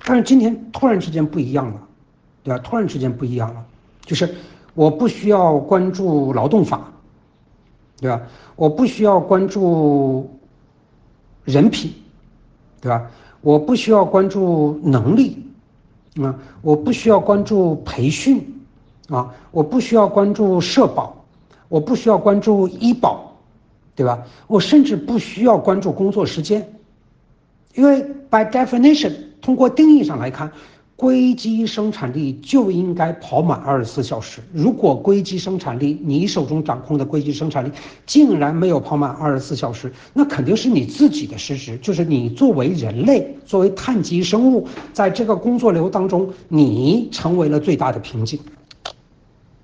但是今天突然之间不一样了，对吧？突然之间不一样了，就是我不需要关注劳动法，对吧？我不需要关注人品，对吧？我不需要关注能力，我不需要关注培训，我不需要关注社保，我不需要关注医保，对吧？我甚至不需要关注工作时间，因为 by definition 通过定义上来看，硅基生产力就应该跑满24小时。如果硅基生产力，你手中掌控的硅基生产力竟然没有跑满24小时，那肯定是你自己的失职，就是你作为人类，作为碳基生物，在这个工作流当中，你成为了最大的瓶颈。